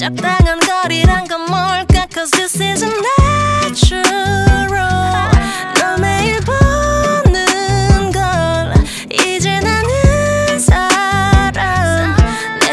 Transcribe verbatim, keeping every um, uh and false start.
적당한 거리란 건 뭘까? Cause this is a night